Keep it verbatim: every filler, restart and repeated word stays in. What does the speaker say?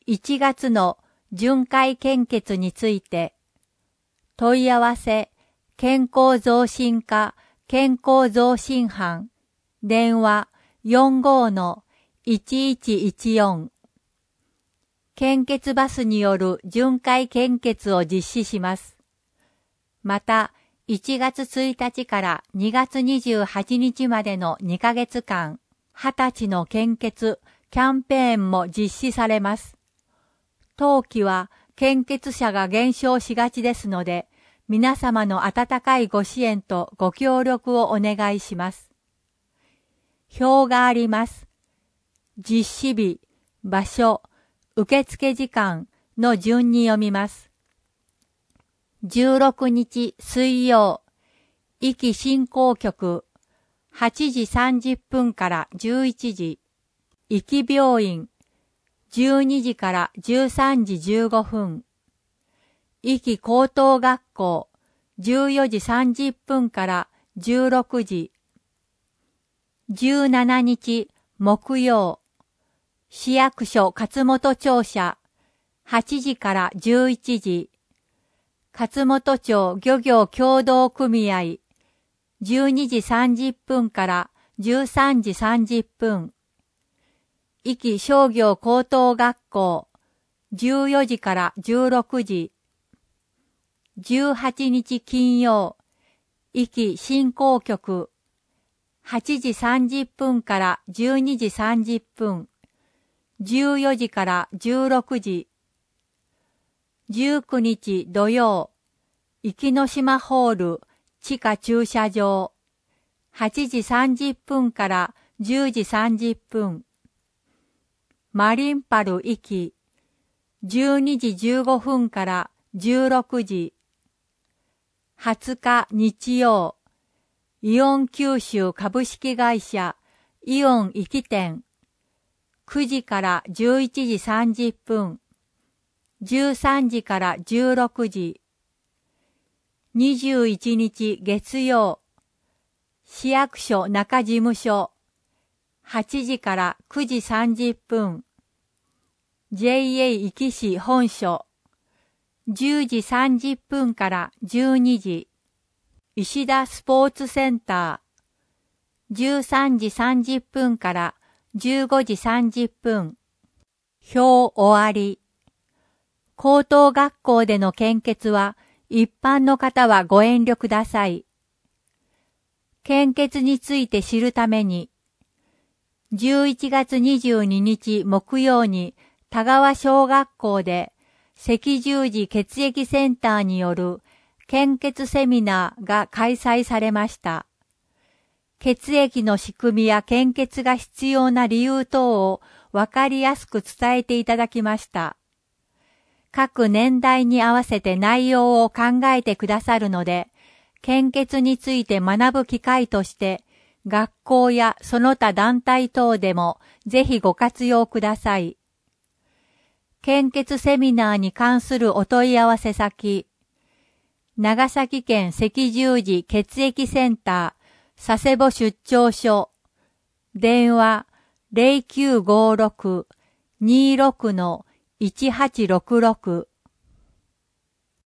いちがつの巡回献血について、問い合わせ、健康増進課健康増進班、電話 よんごーのいちいちいちよん。献血バスによる巡回献血を実施します。また、いちがつついたちからにがつにじゅうはちにちまでのにかげつかん、はたちの献血キャンペーンも実施されます。当期は献血者が減少しがちですので、皆様の温かいご支援とご協力をお願いします。表があります。実施日、場所、受付時間の順に読みます。じゅうろくにち水曜、壱岐振興局、はちじさんじゅっぷんからじゅういちじ、壱岐病院、じゅうにじからじゅうさんじじゅうごふん、壱岐高等学校、じゅうよじさんじゅっぷんからじゅうろくじ、じゅうしちにち木曜、市役所勝本庁舎、はちじからじゅういちじ、勝本町漁業協同組合、じゅうにじさんじゅっぷんからじゅうさんじさんじゅっぷん、壱岐商業高等学校、じゅうよじからじゅうろくじ、じゅうはちにち金曜、壱岐振興局、はちじさんじゅっぷんからじゅうにじさんじゅっぷん、じゅうよじからじゅうろくじ、じゅうくにち土曜、壱岐の島ホール地下駐車場、はちじさんじゅっぷんからじゅうじさんじゅっぷん、マリンパル壱岐、じゅうにじじゅうごふんからじゅうろくじ、はつか日曜、イオン九州株式会社イオン壱岐店、くじからじゅういちじさんじゅっぷん、じゅうさんじからじゅうろくじ、にじゅういちにち月曜、市役所中事務所、はちじからくじさんじゅっぷん、ジェイエー 壱岐市本所、じゅうじさんじゅっぷんからじゅうにじ、石田スポーツセンター、じゅうさんじさんじゅっぷんからじゅうごじさんじゅっぷん、表終わり。高等学校での献血は、一般の方はご遠慮ください。献血について知るために、じゅういちがつにじゅうににち木曜に田川小学校で赤十字血液センターによる献血セミナーが開催されました。血液の仕組みや献血が必要な理由等をわかりやすく伝えていただきました。各年代に合わせて内容を考えてくださるので、献血について学ぶ機会として、学校やその他団体等でもぜひご活用ください。献血セミナーに関するお問い合わせ先、長崎県赤十字血液センター佐世保出張所、電話 ゼロきゅうごろく にーろく いちはちろくろく